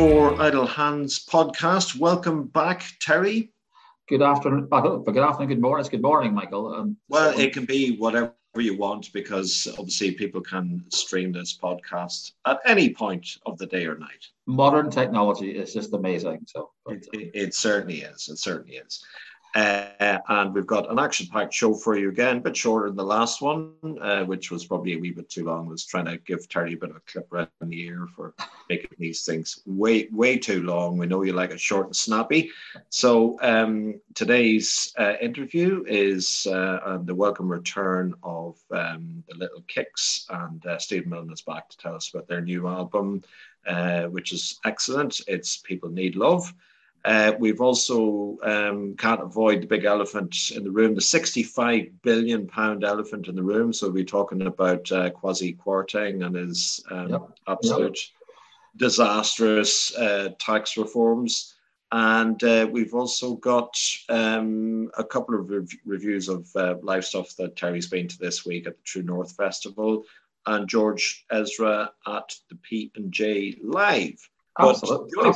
for Idle Hands podcast. Welcome back, Terry. Good afternoon. Good afternoon. Good morning. It's good morning, Michael. Well, it can be whatever you want because obviously people can stream this podcast at any point of the day or night. Modern technology is just amazing. It certainly is. It certainly is. And we've got an action-packed show for you again, a bit shorter than the last one, which was probably a wee bit too long. I was trying to give Terry a bit of a clip right in the ear for making these things way too long. We know you like it short and snappy. So today's interview is the welcome return of the Little Kicks, and Steve Milne is back to tell us about their new album, which is excellent. It's People Need Love. We've also can't avoid the big elephant in the room, the £65 billion elephant in the room. So we're talking about Kwasi Kwarteng and his absolute disastrous tax reforms. And we've also got a couple of reviews of live stuff that Terry's been to this week at the True North Festival, and George Ezra at the P&J Live. But the only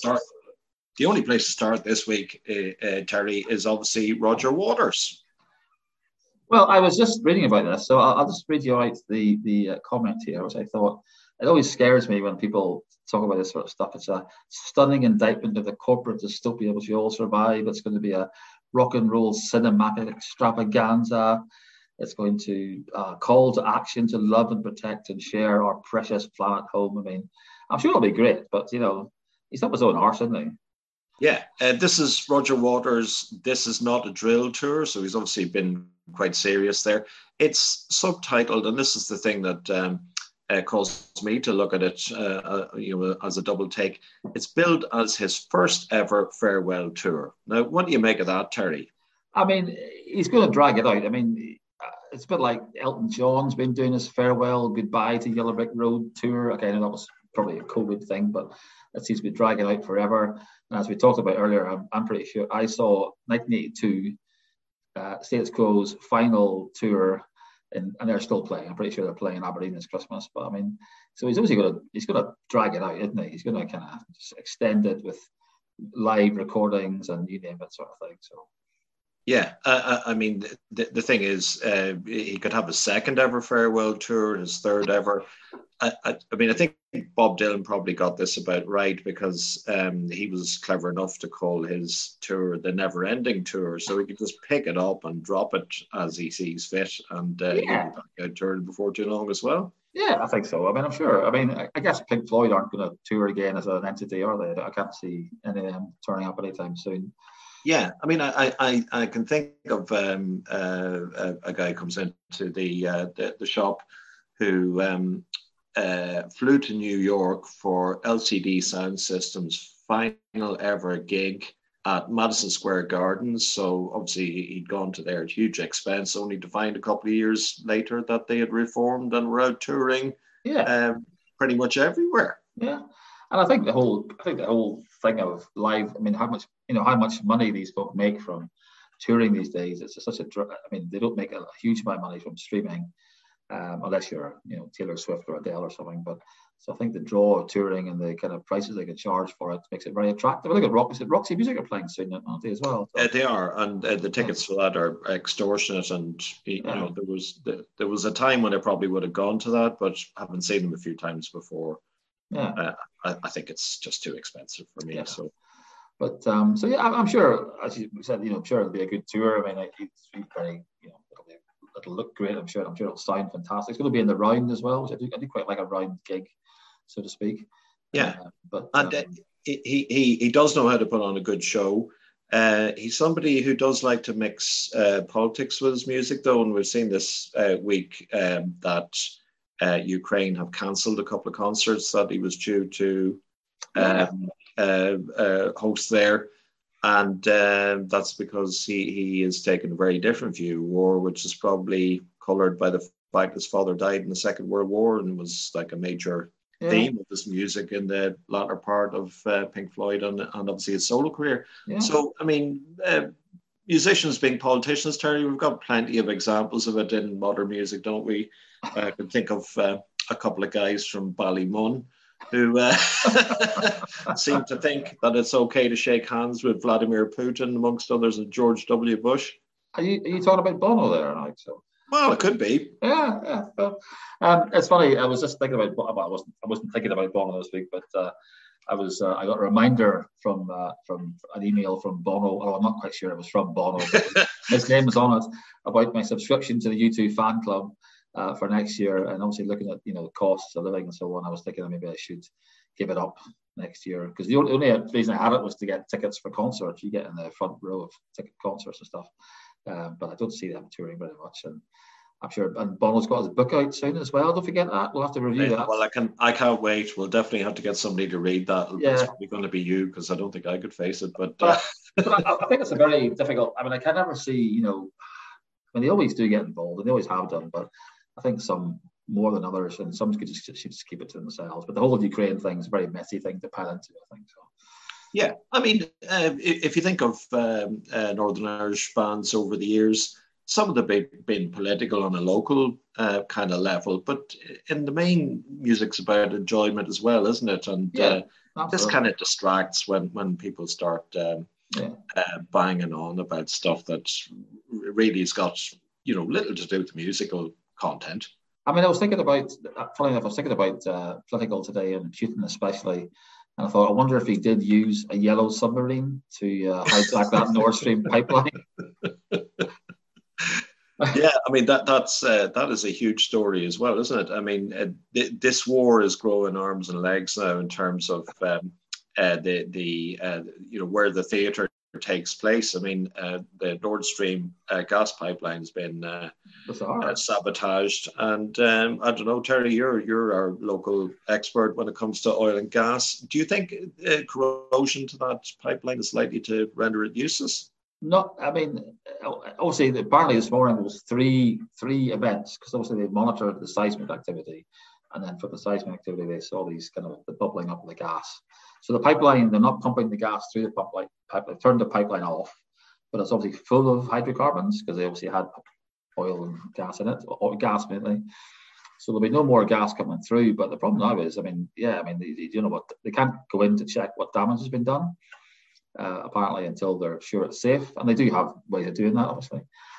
place to start this week, Terry, is obviously Roger Waters. Well, I was just reading about this, so I'll just read you out the comment here, which I thought, it always scares me when people talk about this sort of stuff. It's a stunning indictment of the corporate dystopia which we all survive. It's going to be a rock and roll cinematic extravaganza. It's going to call to action to love and protect and share our precious planet home. I mean, I'm sure it'll be great, but, you know, he's up his own arse, isn't he? Yeah, this is Roger Waters. This is not a drill tour, so he's obviously been quite serious there. It's subtitled, and this is the thing that caused me to look at it, as a double take. It's billed as his first ever farewell tour. Now, what do you make of that, Terry? I mean, he's going to drag it out. I mean, it's a bit like Elton John's been doing his farewell goodbye to Yellow Brick Road tour. Okay, that was probably a COVID thing, but that seems to be dragging out forever. And as we talked about earlier, I'm pretty sure I saw 1982 Status Quo's final tour, and they're still playing. I'm pretty sure they're playing in Aberdeen this Christmas. But I mean, so he's obviously going to drag it out, isn't he? He's going to kind of extend it with live recordings and you name it, sort of thing. So. Yeah, I mean, the thing is, he could have a second ever farewell tour, his third ever. I mean, I think Bob Dylan probably got this about right, because he was clever enough to call his tour the Never Ending Tour, so he could just pick it up and drop it as he sees fit, and he'll be back out touring before too long as well. Yeah, I think so. I mean, I'm sure. I mean, I guess Pink Floyd aren't going to tour again as an entity, are they? I can't see any of them turning up anytime soon. Yeah, I mean, I can think of a guy who comes into the shop who flew to New York for LCD Sound System's final ever gig at Madison Square Garden. So obviously he'd gone to there at huge expense, only to find a couple of years later that they had reformed and were out touring pretty much everywhere. Yeah. And I think the whole thing of live, I mean, how much money these folk make from touring these days, it's such a, I mean, they don't make a huge amount of money from streaming, unless you're, Taylor Swift or Adele or something. But so I think the draw of touring and the kind of prices they can charge for it makes it very attractive. I look at Roxy Music are playing soon, aren't they, as well? So. They are, and the tickets for that are extortionate. And there was a time when I probably would have gone to that, but haven't seen them a few times before. Yeah, I think it's just too expensive for me. Yeah. So, but I'm sure, as you said, I'm sure it'll be a good tour. I mean, it's very, it'll look great. I'm sure it'll sound fantastic. It's going to be in the round as well, which I do quite like, a round gig, so to speak. Yeah, he does know how to put on a good show. He's somebody who does like to mix politics with his music, though, and we've seen this week that. Ukraine have cancelled a couple of concerts that he was due to host there, and that's because he has taken a very different view of war, which is probably coloured by the fact his father died in the Second World War and was like a major theme of his music in the latter part of Pink Floyd and obviously his solo career. Yeah. So, I mean, musicians being politicians, Terry, we've got plenty of examples of it in modern music, don't we? I can think of a couple of guys from Ballymun who seem to think that it's okay to shake hands with Vladimir Putin, amongst others, and George W. Bush. Are you talking about Bono there, Alex? So. Well, it could be. Yeah. Well, it's funny. I was just thinking about. Well, I wasn't thinking about Bono this week, but I got a reminder from an email from Bono. Oh, I'm not quite sure it was from Bono. But his name was on it about my subscription to the U2 fan club for next year, and obviously looking at the costs of living and so on. I was thinking that maybe I should give it up next year, because the only reason I had it was to get tickets for concerts. You get in the front row of ticket concerts and stuff, but I don't see them touring very much. And I'm sure, and Bono's got his book out soon as well. Don't forget that. We'll have to review that. Well, I can't wait. We'll definitely have to get somebody to read that. Yeah. It's probably going to be you, because I don't think I could face it. But I think it's a very difficult. I mean, I can never see. They always do get involved, and they always have done. But I think some more than others, and some should just keep it to themselves. But the whole Ukraine thing is a very messy thing to pile into, I think so. Yeah, I mean, if you think of Northern Irish bands over the years, some of them have been political on a local kind of level, but in the main, music's about enjoyment as well, isn't it? And this kind of distracts when people start banging on about stuff that really has got little to do with the musical content. I mean, I was thinking about, funny enough, political today, and Putin especially, and I thought, I wonder if he did use a yellow submarine to hijack that Nord Stream pipeline. Yeah, I mean that is a huge story as well, isn't it? I mean, this war is growing arms and legs now in terms of where the theatre takes place. I mean, the Nord Stream gas pipeline has been sabotaged, and I don't know, Terry, you're our local expert when it comes to oil and gas. Do you think corrosion to that pipeline is likely to render it useless? Not, I mean, obviously, apparently this morning there was three events, because obviously they monitored the seismic activity, and then from the seismic activity they saw these kind of the bubbling up of the gas. So the pipeline, they're not pumping the gas through the pipeline. They've turned the pipeline off, but it's obviously full of hydrocarbons, because they obviously had oil and gas in it, or gas mainly. So there'll be no more gas coming through. But the problem now is, they can't go in to check what damage has been done. Apparently, until they're sure it's safe, and they do have ways of doing that, obviously.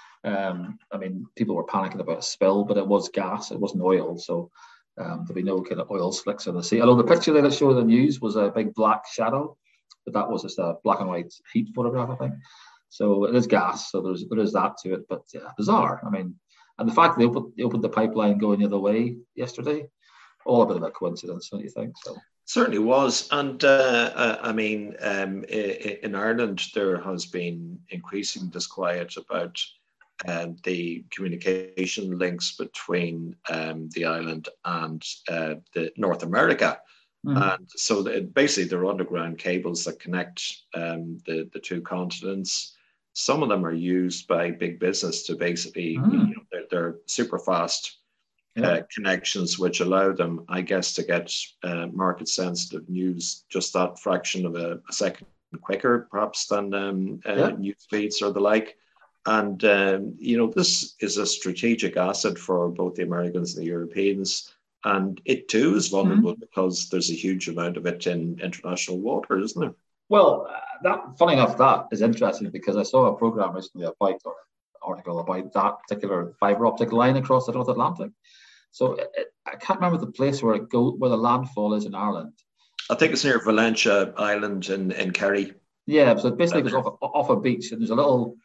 I mean, people were panicking about a spill, but it was gas, it wasn't oil, so there'll be no kind of oil slicks in the sea. Although the picture that I showed in the news was a big black shadow, but that was just a black and white heat photograph, I think. So it is gas, so there is that to it, but yeah, bizarre. I mean, and the fact they opened the pipeline going the other way yesterday, all a bit of a coincidence, don't you think? So. Certainly was. And I mean, in Ireland, there has been increasing disquiet about the communication links between the island and the North America. And so basically there are underground cables that connect the two continents. Some of them are used by big business to basically, they're super fast connections, which allow them, I guess, to get market sensitive news just that fraction of a second quicker, perhaps, than news feeds or the like. And this is a strategic asset for both the Americans and the Europeans, and it too is vulnerable because there's a huge amount of it in international water, isn't there? Well, funny enough, that is interesting, because I saw a program recently about, or article about that particular fiber optic line across the North Atlantic. So I can't remember the place where the landfall is in Ireland. I think it's near Valentia Island in Kerry. Yeah, so it basically goes off a beach, and there's a little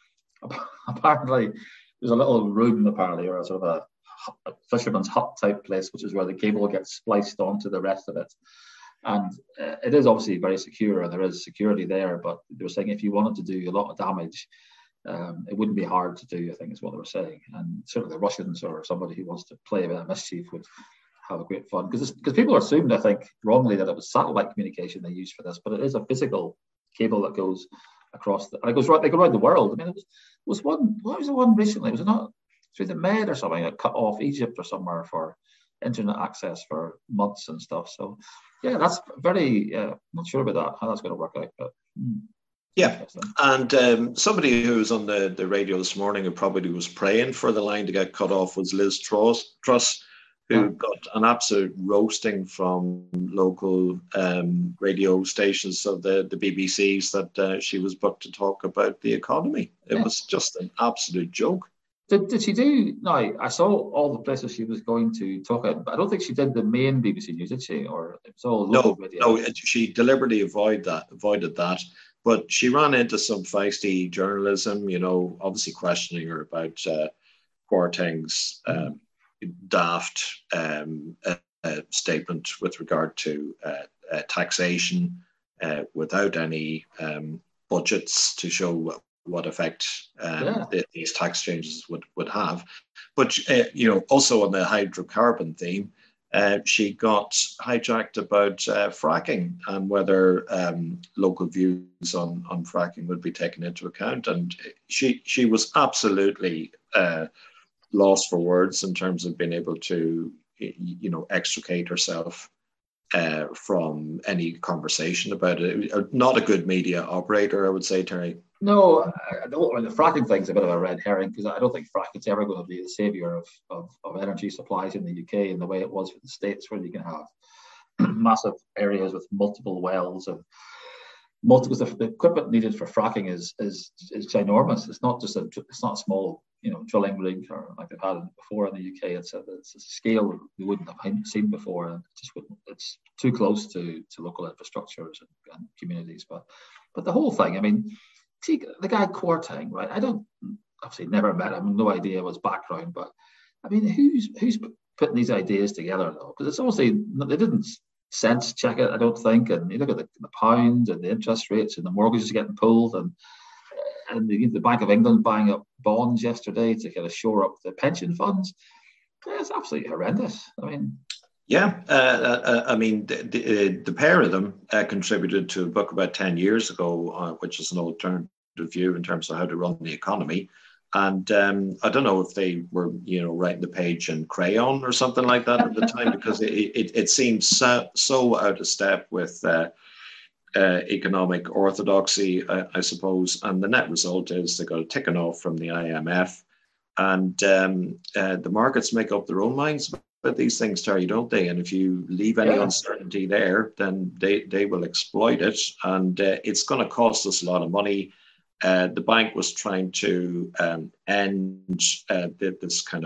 room apparently, or a sort of a fisherman's hut type place, which is where the cable gets spliced onto the rest of it. And it is obviously very secure, and there is security there. But they were saying if you wanted to do a lot of damage, it wouldn't be hard to do, I think is what they were saying. And certainly the Russians or somebody who wants to play a bit of mischief would have a great fun. Because people assumed, I think, wrongly, that it was satellite communication they used for this, but it is a physical cable that goes across and it goes right. They go around the world. I mean, it was one. What was the one recently? Was it not through the Med or something that cut off Egypt or somewhere for internet access for months and stuff? So yeah, that's very. Not sure about that, how that's going to work out, but. Yeah, and somebody who was on the radio this morning who probably was praying for the line to get cut off was Liz Truss, who got an absolute roasting from local radio stations of the BBCs that she was booked to talk about the economy. It was just an absolute joke. Did she do? No, I saw all the places she was going to talk about, but I don't think she did the main BBC News, did she? Or it was all local radio? No, she deliberately avoided that. But she ran into some feisty journalism, obviously questioning her about Kwarteng's daft statement with regard to taxation without any budgets to show what effect these tax changes would have. But, also on the hydrocarbon theme, she got hijacked about fracking and whether local views on fracking would be taken into account. And she was absolutely lost for words in terms of being able to, extricate herself from any conversation about it. Not a good media operator, I would say, Terry. No, I don't. I mean, the fracking thing's a bit of a red herring because I don't think fracking's ever going to be the saviour of energy supplies in the UK in the way it was for the States, where you can have massive areas with multiple wells and multiple. The equipment needed for fracking is ginormous. It's not a small drilling rig or like they've had before in the UK. It's a scale we wouldn't have seen before, and it's too close to local infrastructures and communities. But the whole thing, I mean. See, the guy Kwarteng, right? I don't obviously never met him, no idea of his background, but I mean, who's putting these ideas together though? Because it's obviously they didn't sense check it, I don't think. And you look at the pound and the interest rates and the mortgages getting pulled, and the Bank of England buying up bonds yesterday to kind of shore up the pension funds. It's absolutely horrendous. I mean. Yeah, I mean, the pair of them contributed to a book about 10 years ago, which is an alternative view in terms of how to run the economy. And I don't know if they were, writing the page in crayon or something like that at the time, because it seemed so out of step with economic orthodoxy, I suppose. And the net result is they got a ticking off from the IMF. And the markets make up their own minds about these things, Terry, don't they? And if you leave any uncertainty there, then they will exploit it. And it's going to cost us a lot of money. The bank was trying to end this kind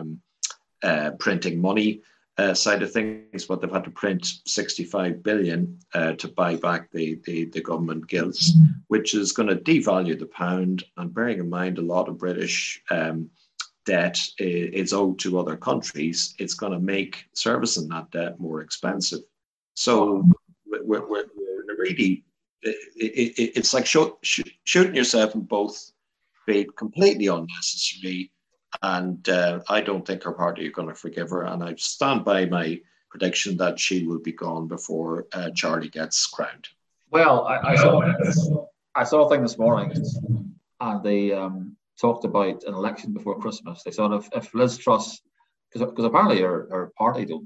of printing money side of things, but they've had to print 65 billion to buy back the government gilts, which is going to devalue the pound. And bearing in mind a lot of British debt is owed to other countries, it's going to make servicing that debt more expensive. So we're really, it's like shooting yourself in both feet, completely unnecessary. And I don't think her party are going to forgive her. And I stand by my prediction that she will be gone before Charlie gets crowned. Well, I saw a thing this morning, and they talked about an election before Christmas. They thought if Liz Truss, because apparently her party don't,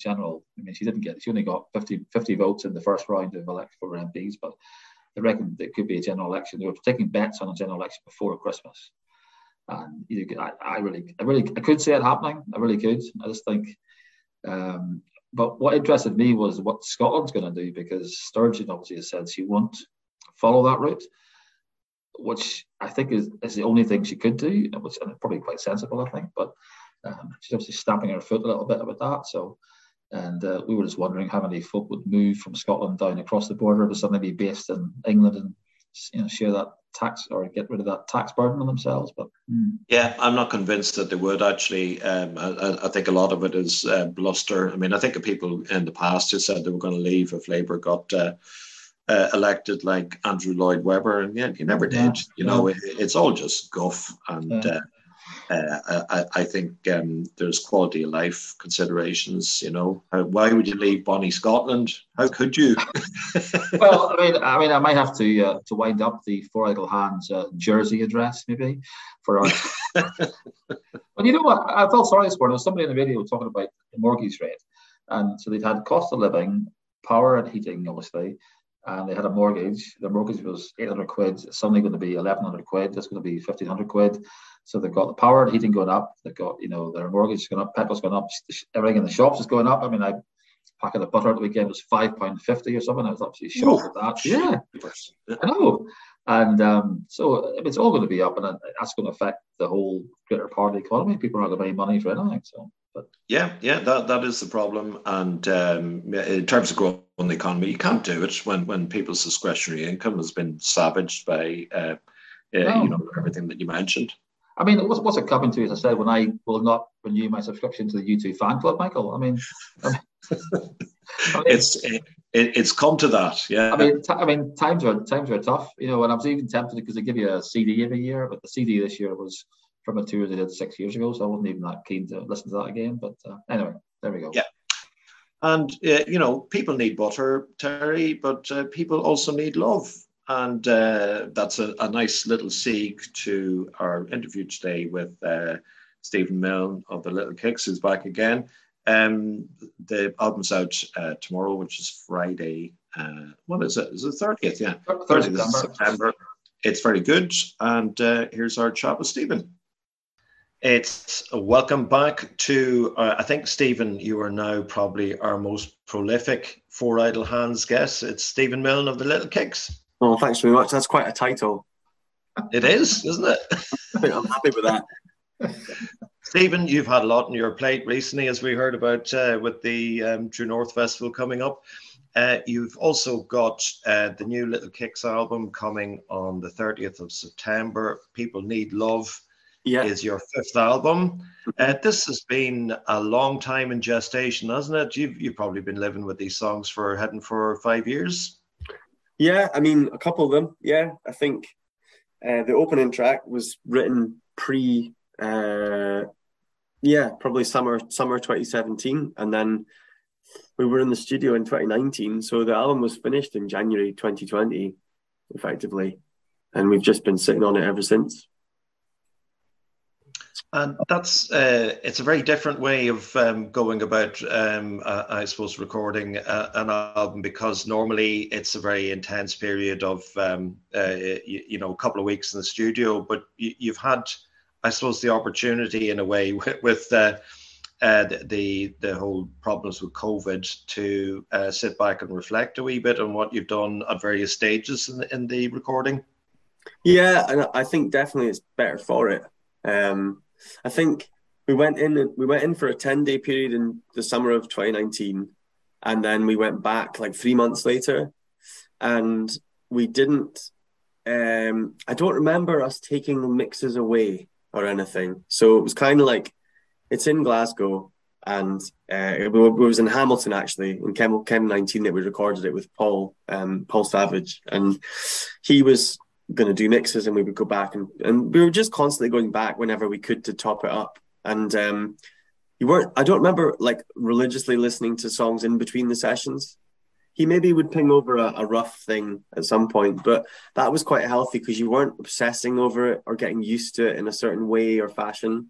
she only got 50 votes in the first round of election for MPs, but they reckon there could be a general election. They were taking bets on a general election before Christmas. And I could see it happening. I really could. I just think, but what interested me was what Scotland's going to do, because Sturgeon obviously has said she won't follow that route, which I think is the only thing she could do, which is probably quite sensible, I think. But she's obviously stamping her foot a little bit about that. So, and we were just wondering how many folk would move from Scotland down across the border to suddenly be based in England and share that tax or get rid of that tax burden on themselves. But yeah, I'm not convinced that they would actually. I think a lot of it is bluster. I mean, I think of people in the past who said they were going to leave if Labour got elected, like Andrew Lloyd Webber, and yet he never did. It's all just guff. And I think there's quality of life considerations. Why would you leave Bonnie Scotland? How could you? Well, I mean, I might have to wind up the Four Idle Hands Jersey address maybe for our. But you know what? I felt sorry this morning. There was somebody in the radio talking about the mortgage rate, and so they've had cost of living, power and heating, obviously. and they had a mortgage. The mortgage was 800 quid. It's suddenly going to be 1,100 quid. It's going to be 1,500 quid. So they've got the power, the heating going up. They've got, their mortgage is going up, petrol's going up, everything in the shops is going up. I mean, I packet of butter at the weekend was £5.50 or something. I was absolutely shocked at that. Yeah, I know. And so it's all going to be up, and that's going to affect the whole greater part of the economy. People are not going to pay money for anything. So, but that is the problem. And in terms of growing the economy, you can't do it when people's discretionary income has been savaged by everything that you mentioned. I mean, what's it coming to? As I said, when I will not renew my subscription to the U2 fan club, Michael. I mean it's come to that. Yeah. I mean, times are tough, and I was even tempted because they give you a CD every year, but the CD this year was from a tour they did 6 years ago, so I wasn't even that keen to listen to that again. But anyway, there we go. Yeah. And people need butter, Terry, but people also need love. And that's a nice little segue to our interview today with Stephen Milne of the Little Kicks, who's back again. The album's out tomorrow, which is Friday. What is it? Is it 30th? Yeah, 30th of September. It's very good. And here's our chat with Stephen. It's a welcome back to, I think, Stephen, you are now probably our most prolific Four Idle Hands guest. It's Stephen Milne of the Little Kicks. Oh, thanks very much. That's quite a title. It is, isn't it? I'm happy with that. Stephen, you've had a lot on your plate recently, as we heard about with the True North Festival coming up. You've also got the new Little Kicks album coming on the 30th of September. People Need Love is your fifth album. This has been a long time in gestation, hasn't it? You've probably been living with these songs for 5 years. Yeah, I mean, a couple of them. Yeah, I think the opening track was written probably summer 2017, and then we were in the studio in 2019. So the album was finished in January 2020, effectively, and we've just been sitting on it ever since. And that's it's a very different way of going about, I suppose, recording an album, because normally it's a very intense period of, a couple of weeks in the studio. But you've had, I suppose, the opportunity in a way with the whole problems with COVID to sit back and reflect a wee bit on what you've done at various stages in the recording. Yeah, and I think definitely it's better for it. I think we went in for a 10-day period in the summer of 2019, and then we went back like 3 months later, and we didn't. I don't remember us taking the mixes away or anything. So it was kind of like, it's in Glasgow, and it was in Hamilton actually, in Chem 19 that we recorded it with Paul Savage, and he was going to do mixes, and we would go back and we were just constantly going back whenever we could to top it up. And I don't remember like religiously listening to songs in between the sessions. He maybe would ping over a rough thing at some point, but that was quite healthy because you weren't obsessing over it or getting used to it in a certain way or fashion.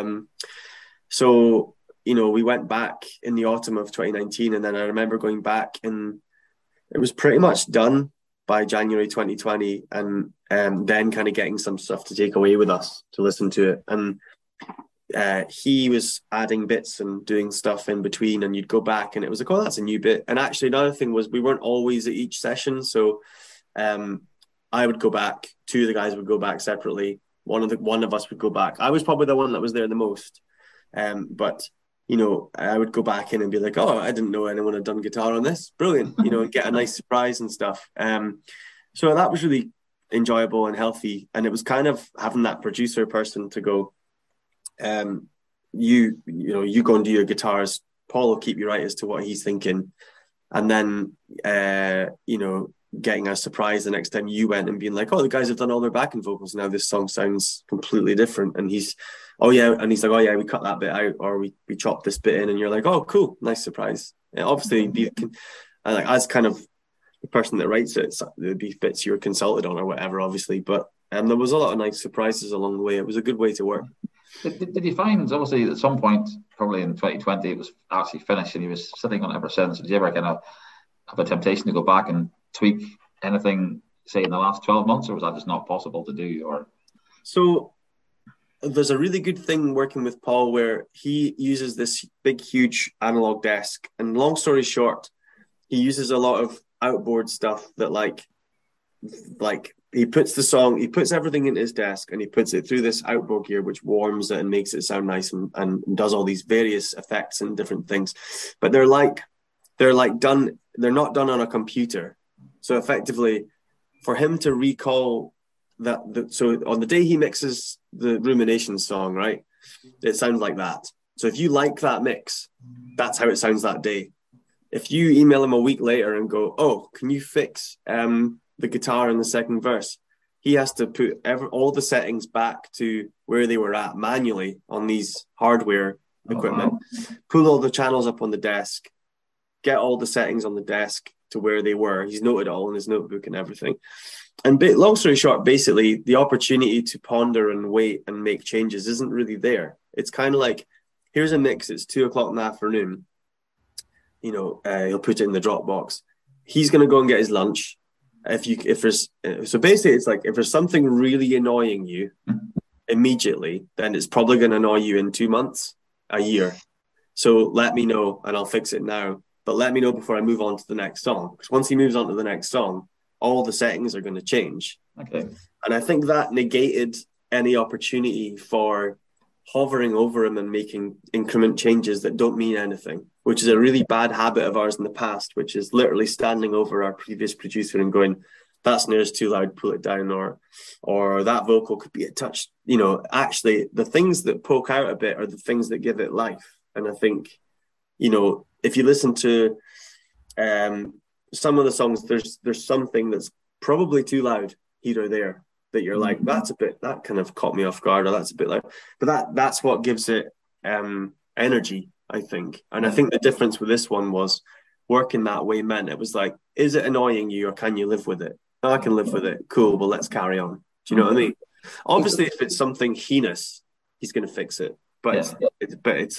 So we went back in the autumn of 2019, and then I remember going back, and it was pretty much done by January 2020, and then kind of getting some stuff to take away with us to listen to it. And he was adding bits and doing stuff in between, and you'd go back and it was like, oh, that's a new bit. And actually another thing was we weren't always at each session. So I would go back, two of the guys would go back separately. One of us would go back. I was probably the one that was there the most. But I would go back in and be like, oh, I didn't know anyone had done guitar on this. Brilliant. And get a nice surprise and stuff. So that was really enjoyable and healthy. And it was kind of having that producer person to go, you go and do your guitars. Paul will keep you right as to what he's thinking. And then, getting a surprise the next time you went and being like, oh, the guys have done all their backing vocals. Now this song sounds completely different. And he's like, oh yeah, we cut that bit out, or we chopped this bit in, and you're like, oh, cool, nice surprise. And obviously, as kind of the person that writes it, there'd be bits you were consulted on or whatever, obviously. But there was a lot of nice surprises along the way. It was a good way to work. Did you find, obviously, at some point, probably in 2020, it was actually finished, and he was sitting on it ever since? Did you ever kind of have a temptation to go back and tweak anything, say, in the last 12 months, or was that just not possible to do? Or so there's a really good thing working with Paul where he uses this big, huge analog desk. And long story short, he uses a lot of outboard stuff that like he puts everything in his desk and he puts it through this outboard gear, which warms it and makes it sound nice and does all these various effects and different things. But they're not done on a computer. So effectively, for him to recall so on the day he mixes the Rumination song, right, it sounds like that. So if you like that mix, that's how it sounds that day. If you email him a week later and go, oh, can you fix the guitar in the second verse? He has to put all the settings back to where they were at manually on these hardware equipment, pull all the channels up on the desk, get all the settings on the desk to where they were. He's noted it all in his notebook and everything. And long story short, basically, the opportunity to ponder and wait and make changes isn't really there. It's kind of like, here's a mix. It's 2:00 in the afternoon. He'll put it in the Dropbox. He's going to go and get his lunch. So basically, it's like if there's something really annoying you immediately, then it's probably going to annoy you in 2 months, a year. So let me know, and I'll fix it now. But let me know before I move on to the next song. Because once he moves on to the next song, all the settings are going to change. Okay. And I think that negated any opportunity for hovering over him and making increment changes that don't mean anything, which is a really bad habit of ours in the past, which is literally standing over our previous producer and going, that snare's too loud, pull it down, or that vocal could be a touch. Actually, the things that poke out a bit are the things that give it life. And I think, if you listen to some of the songs, there's something that's probably too loud here or there that you're like, that kind of caught me off guard, or that's a bit like, but that's what gives it energy, I think. And I think the difference with this one was working that way meant it was like, is it annoying you or can you live with it? I can live with it. Cool, well, let's carry on. Do you know what I mean? Obviously, if it's something heinous, he's going to fix it. But it's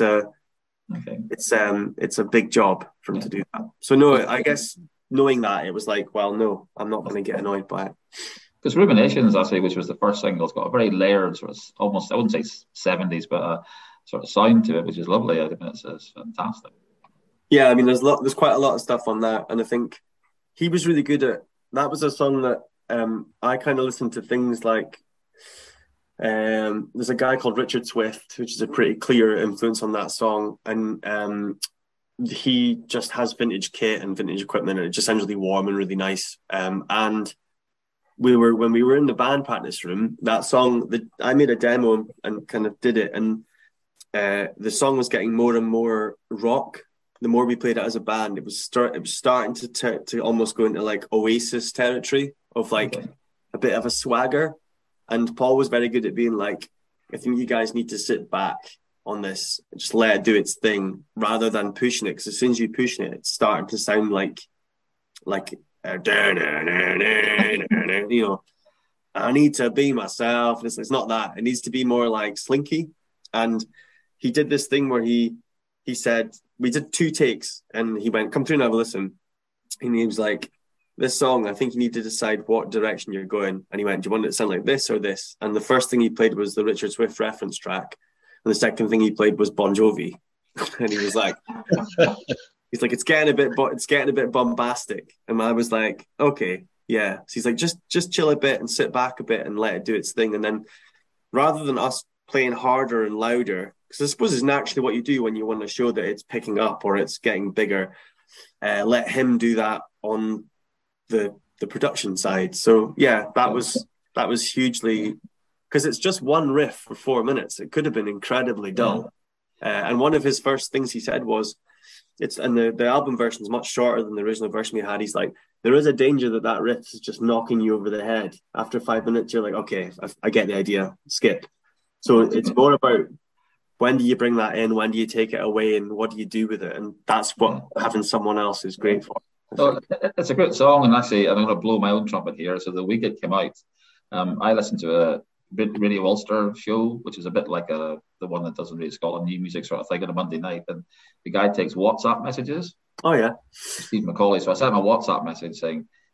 a big job for him to do that. So no, I guess knowing that, it was like, well, no, I'm not going to get annoyed by it. Because Ruminations, actually, which was the first single, it's got a very layered sort of, almost, I wouldn't say 70s, but a sort of sound to it, which is lovely. I think it's fantastic. Yeah, I mean, there's quite a lot of stuff on that, and I think he was really good at. That was a song that I kind of listened to things like. There's a guy called Richard Swift, which is a pretty clear influence on that song, and he just has vintage kit and vintage equipment, and it just sounds really warm and really nice. And when we were in the band practice room, that song, I made a demo and kind of did it, and the song was getting more and more rock. The more we played it as a band, it was starting to almost go into like Oasis territory of like a bit of a swagger. And Paul was very good at being like, I think you guys need to sit back on this and just let it do its thing rather than pushing it. Because as soon as you're pushing it, it's starting to sound like I need to be myself. It's not that. It needs to be more like slinky. And he did this thing where he said, we did 2 takes and he went, come through and have a listen. And he was like, this song, I think you need to decide what direction you're going. And he went, do you want it to sound like this or this? And the first thing he played was the Richard Swift reference track. And the second thing he played was Bon Jovi. And he was like, it's getting a bit bombastic. And I was like, okay, yeah. So he's like, just chill a bit and sit back a bit and let it do its thing. And then rather than us playing harder and louder, because I suppose it's naturally what you do when you want to show that it's picking up or it's getting bigger, let him do that on the production side. So yeah, that was hugely, because it's just one riff for 4 minutes. It could have been incredibly dull. And one of his first things he said was, the album version is much shorter than the original version we had. He's like, there is a danger that riff is just knocking you over the head. After 5 minutes, you're like, okay, I get the idea, skip. So it's more about when do you bring that in, when do you take it away, and what do you do with it? And that's what having someone else is great for. So it's a great song, and actually, I'm going to blow my own trumpet here. So the week it came out, I listened to a Radio Ulster show, which is a bit like the one that doesn't really Scotland new music sort of thing on a Monday night, and the guy takes WhatsApp messages. Oh yeah, Steve McCauley. So I sent him a WhatsApp message saying,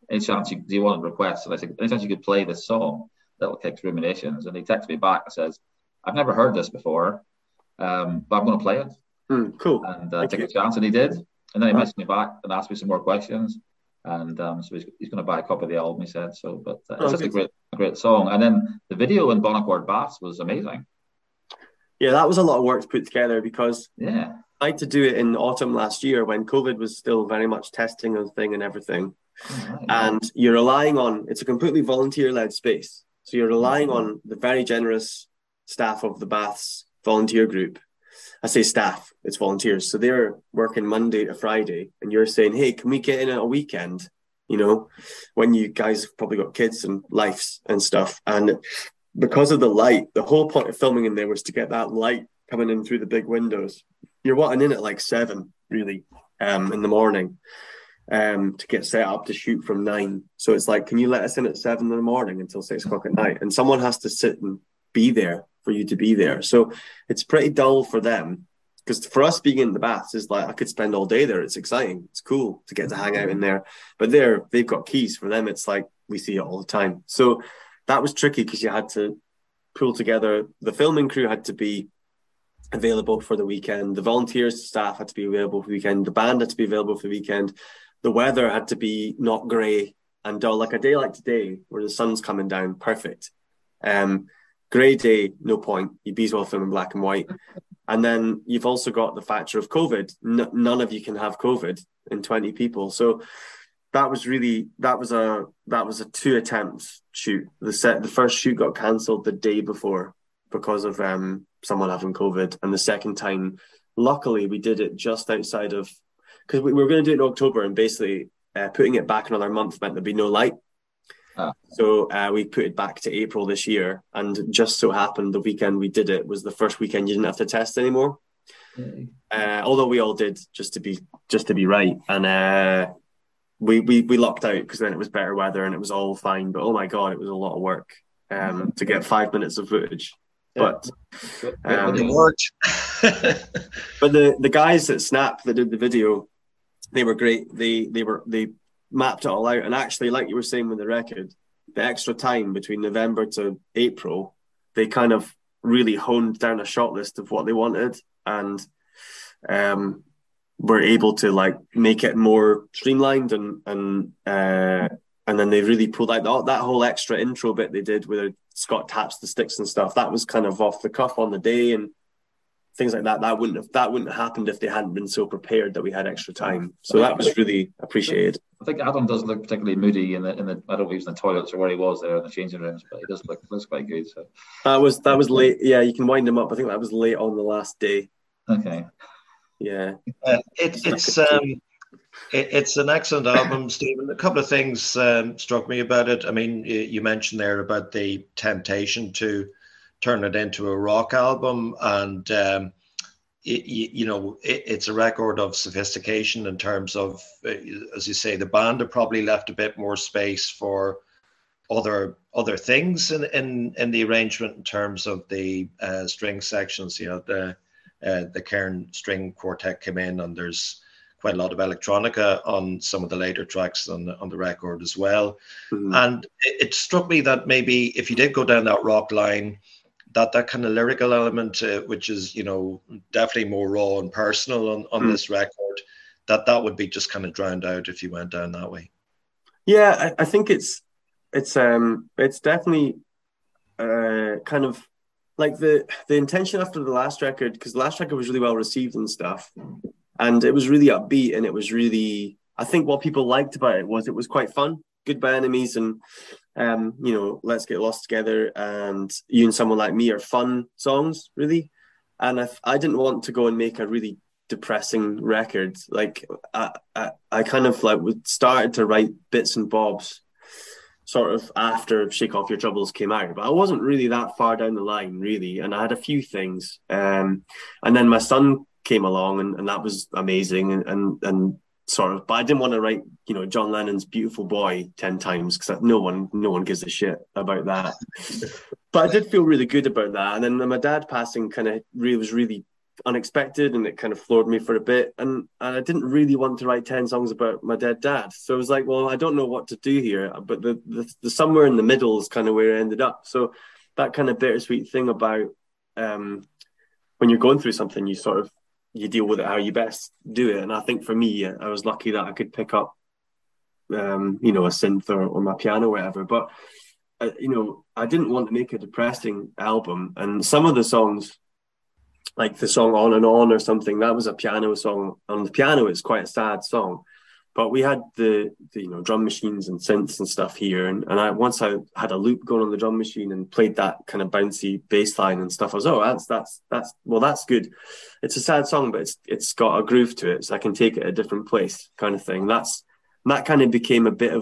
any chance do you want to request? And I said, any chance you could play this song, Little Kicks Ruminations? And he texted me back and says, I've never heard this before, but I'm going to play it. Cool. And take a chance, and he did. And then he messaged me back and asked me some more questions. And so he's going to buy a copy of the album, he said. So, but it's just a great song. And then the video in Bon Accord Baths was amazing. Yeah, that was a lot of work to put together because I had to do it in autumn last year when COVID was still very much testing a thing and everything. Right. And you're relying on, it's a completely volunteer-led space. So you're relying on the very generous staff of the Baths volunteer group. I say staff, it's volunteers. So they're working Monday to Friday and you're saying, hey, can we get in a weekend? You know, when you guys have probably got kids and lives and stuff. And because of the light, the whole point of filming in there was to get that light coming in through the big windows. You're wanting in at like 7, really, in the morning, to get set up to shoot from 9. So it's like, can you let us in at 7 in the morning until 6 o'clock at night? And someone has to sit and be there for you to be there. So it's pretty dull for them. Because for us, being in the Baths is like, I could spend all day there. It's exciting. It's cool to get to hang out in there. But they've got keys. For them, it's like, we see it all the time. So that was tricky because you had to pull together. The filming crew had to be available for the weekend. The volunteers staff had to be available for the weekend. The band had to be available for the weekend. The weather had to be not grey and dull. Like a day like today where the sun's coming down, perfect. Grey day, no point. You'd be as well filming black and white. And then you've also got the factor of COVID. None of you can have COVID in 20 people. So that was a 2 attempts shoot. The first shoot got cancelled the day before because of someone having COVID. And the second time, luckily, we did it just outside of, because we were going to do it in October, and basically putting it back another month meant there'd be no light. So we put it back to April this year, and just so happened the weekend we did it was the first weekend you didn't have to test anymore. Although we all did just to be right, and we lucked out because then it was better weather and it was all fine. But oh my god, it was a lot of work to get 5 minutes of footage. But it worked. But the guys at Snap that did the video, they were great. They mapped it all out, and actually, like you were saying with the record, the extra time between November to April, they kind of really honed down a shot list of what they wanted, and were able to like make it more streamlined, and then they really pulled out that whole extra intro bit they did where Scott taps the sticks and stuff. That was kind of off the cuff on the day, and things like that. That wouldn't have happened if they hadn't been so prepared that we had extra time. So that was really appreciated. I think Adam does look particularly moody in the I don't know if he was in the toilets or where he was there in the changing rooms, but he does looks quite good. So that was late. Yeah, you can wind him up. I think that was late on the last day. Okay. Yeah. It's an excellent album, Stephen. A couple of things struck me about it. I mean, you mentioned there about the temptation to turn it into a rock album, and it's a record of sophistication in terms of, as you say, the band have probably left a bit more space for other things in the arrangement in terms of the string sections. You know, the Cairn String Quartet came in, and there's quite a lot of electronica on some of the later tracks on the record as well. Mm-hmm. And it struck me that maybe if you did go down that rock line, that kind of lyrical element, which is, you know, definitely more raw and personal on this record, that would be just kind of drowned out if you went down that way. Yeah, I think it's definitely kind of like the intention after the last record, because the last record was really well received and stuff, and it was really upbeat, and it was really, I think what people liked about it was quite fun. Goodbye Enemies and Let's Get Lost Together and You and Someone Like Me are fun songs, really. And if I didn't want to go and make a really depressing record, like I kind of like started to write bits and bobs sort of after Shake Off Your Troubles came out, but I wasn't really that far down the line, really, and I had a few things, and then my son came along, and that was amazing, and sort of, but I didn't want to write, John Lennon's Beautiful Boy 10 times, because no one gives a shit about that. But I did feel really good about that. And then my dad passing kind of was really unexpected, and it kind of floored me for a bit. And I didn't really want to write 10 songs about my dead dad. So I was like, well, I don't know what to do here. But the somewhere in the middle is kind of where I ended up. So that kind of bittersweet thing about when you're going through something, you deal with it how you best do it. And I think for me, I was lucky that I could pick up, a synth or my piano or whatever. But, I didn't want to make a depressing album. And some of the songs, like the song On and On or something, that was a piano song. On the piano, it's quite a sad song. But we had the drum machines and synths and stuff here. And once I had a loop going on the drum machine and played that kind of bouncy bass line and stuff, I was, that's good. It's a sad song, but it's got a groove to it, so I can take it a different place kind of thing. That kind of became a bit of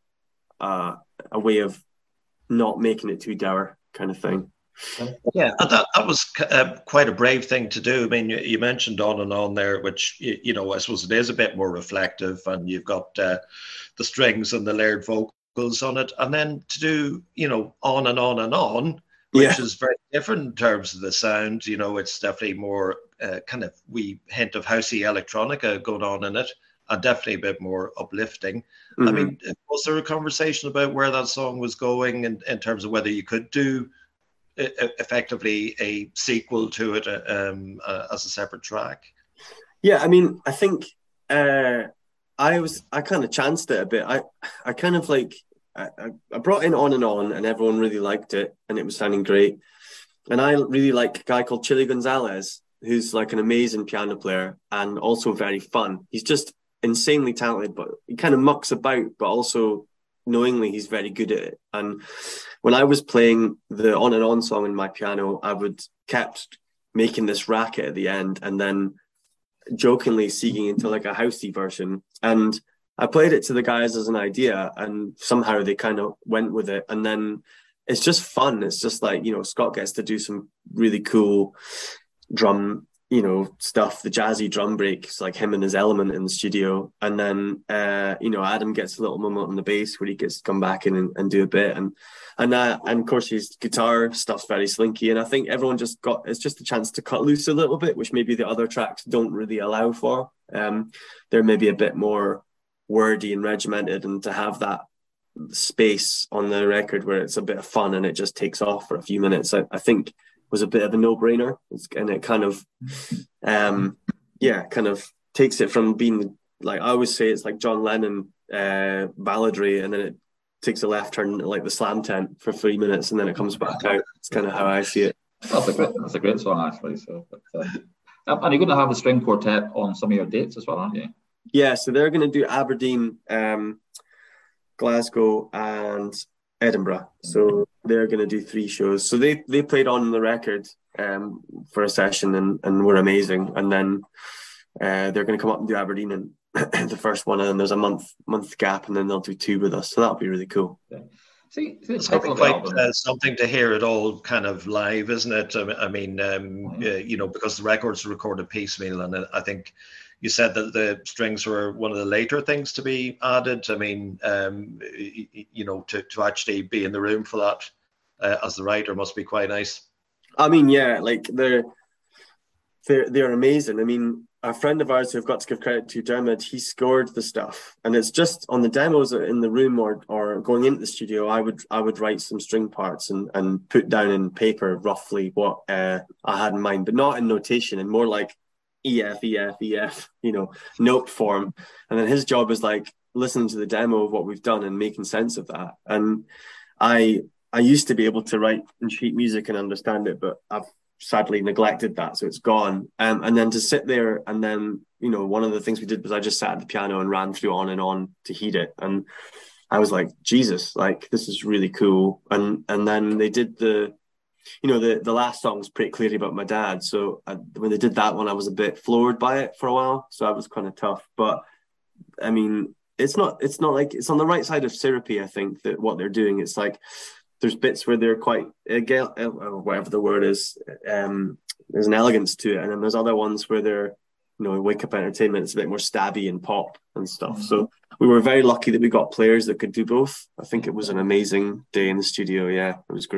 a way of not making it too dour kind of thing. Yeah, and that was quite a brave thing to do. I mean, you mentioned On and On there, which, I suppose it is a bit more reflective, and you've got the strings and the layered vocals on it. And then to do, On and On and On, which is very different in terms of the sound. It's definitely more kind of wee hint of housey electronica going on in it, and definitely a bit more uplifting. Mm-hmm. I mean, was there a conversation about where that song was going in terms of whether you could do effectively a sequel to it as a separate track? Yeah, I mean, I think I kind of chanced it a bit. I kind of like I brought in On and On, and everyone really liked it, and it was sounding great. And I really like a guy called Chili Gonzalez, who's like an amazing piano player and also very fun. He's just insanely talented, but he kind of mucks about, but also knowingly he's very good at it. And when I was playing the On and On song in my piano, I would kept making this racket at the end and then jokingly seeking into like a housey version. And I played it to the guys as an idea, and somehow they kind of went with it. And then it's just fun. It's just like, Scott gets to do some really cool drum stuff, the jazzy drum breaks, like him and his element in the studio. And then, Adam gets a little moment on the bass where he gets to come back in and do a bit. And of course his guitar stuff's very slinky. And I think everyone it's just a chance to cut loose a little bit, which maybe the other tracks don't really allow for. They're maybe a bit more wordy and regimented, and to have that space on the record where it's a bit of fun and it just takes off for a few minutes, I think was a bit of a no-brainer, and it kind of kind of takes it from being like, I always say it's like John Lennon balladry, and then it takes a left turn into like the Slam Tent for 3 minutes, and then it comes back out. It's kind of how I see it. That's a great song, actually. So, and you're going to have the string quartet on some of your dates as well, aren't you? Yeah, so they're going to do Aberdeen, Glasgow, and Edinburgh. So they're going to do 3 shows. So they played on the record for a session and were amazing. And then they're going to come up and do Aberdeen and the first one, and then there's a month gap, and then they'll do 2 with us. So that'll be really cool. Yeah. See, it's quite something to hear it all kind of live, isn't it? I mean, because the record's recorded piecemeal, and I think you said that the strings were one of the later things to be added. I mean, to actually be in the room for that as the writer must be quite nice. I mean, yeah, like they're amazing. I mean, a friend of ours who I've got to give credit to, Dermot, he scored the stuff, and it's just on the demos in the room or going into the studio, I would write some string parts and put down in paper roughly what I had in mind, but not in notation, and more like E F, note form. And then his job is like listening to the demo of what we've done and making sense of that. And I used to be able to write and sheet music and understand it, but I've sadly neglected that, so it's gone. And then to sit there, and then one of the things we did was I just sat at the piano and ran through On and On to heat it, and I was like, Jesus, like this is really cool. And then they did the last song was pretty clearly about my dad, so when they did that one, I was a bit floored by it for a while, so that was kind of tough. But I mean, it's not like it's on the right side of syrupy. I think that what they're doing, it's like there's bits where they're quite whatever the word is, there's an elegance to it, and then there's other ones where they're Wake Up Entertainment, it's a bit more stabby and pop and stuff. Mm-hmm. So we were very lucky that we got players that could do both. I think it was an amazing day in the studio. Yeah, it was great.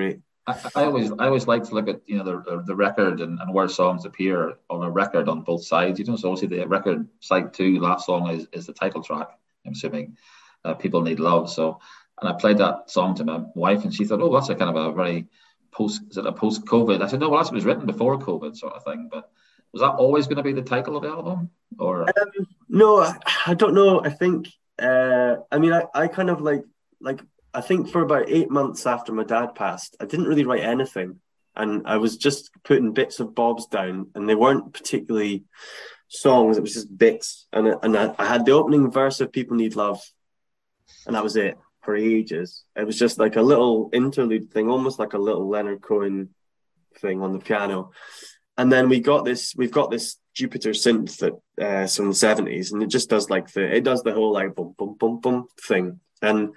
I always like to look at the record and where songs appear on a record on both sides. So obviously the record side 2 last song is the title track. I'm assuming People Need Love. So, and I played that song to my wife, and she thought, oh, that's a kind of a very post-COVID? I said, no, well, that was written before COVID sort of thing. But was that always going to be the title of the album, or no? I don't know. I think. I kind of like. I think for about 8 months after my dad passed, I didn't really write anything. And I was just putting bits of bobs down, and they weren't particularly songs. It was just bits. And I had the opening verse of People Need Love, and that was it for ages. It was just like a little interlude thing, almost like a little Leonard Cohen thing on the piano. And then we've got this Jupiter synth that's from the 70s, and it just does it does the whole like boom, boom, boom, boom thing. And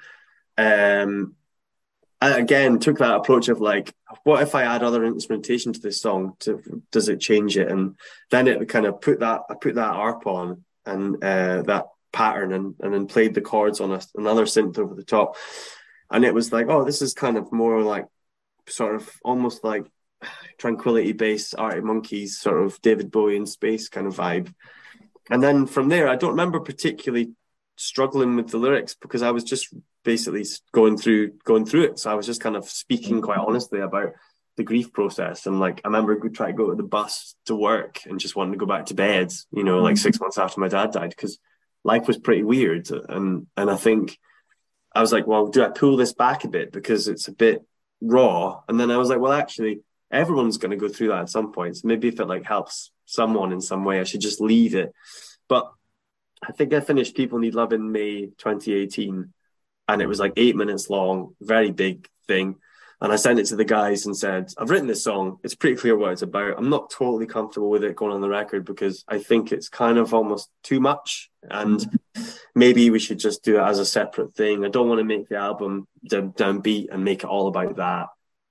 I again took that approach of like, what if I add other instrumentation to this song? Does it change it? And then it kind of I put that arp on and that pattern and then played the chords on another synth over the top. And it was like, oh, this is kind of more like sort of almost like Tranquility Base, Arctic Monkeys, sort of David Bowie in space kind of vibe. And then from there, I don't remember particularly struggling with the lyrics because I was just basically going through it. So I was just kind of speaking quite honestly about the grief process. And like, I remember trying to go to the bus to work and just wanting to go back to bed, like 6 months after my dad died, because life was pretty weird. And I think I was like, well, do I pull this back a bit because it's a bit raw? And then I was like, well, actually, everyone's going to go through that at some point. So maybe if it like helps someone in some way, I should just leave it. But I think I finished People Need Love in May 2018, and it was like 8 minutes long, very big thing. And I sent it to the guys and said, I've written this song. It's pretty clear what it's about. I'm not totally comfortable with it going on the record because I think it's kind of almost too much. And maybe we should just do it as a separate thing. I don't want to make the album downbeat and make it all about that.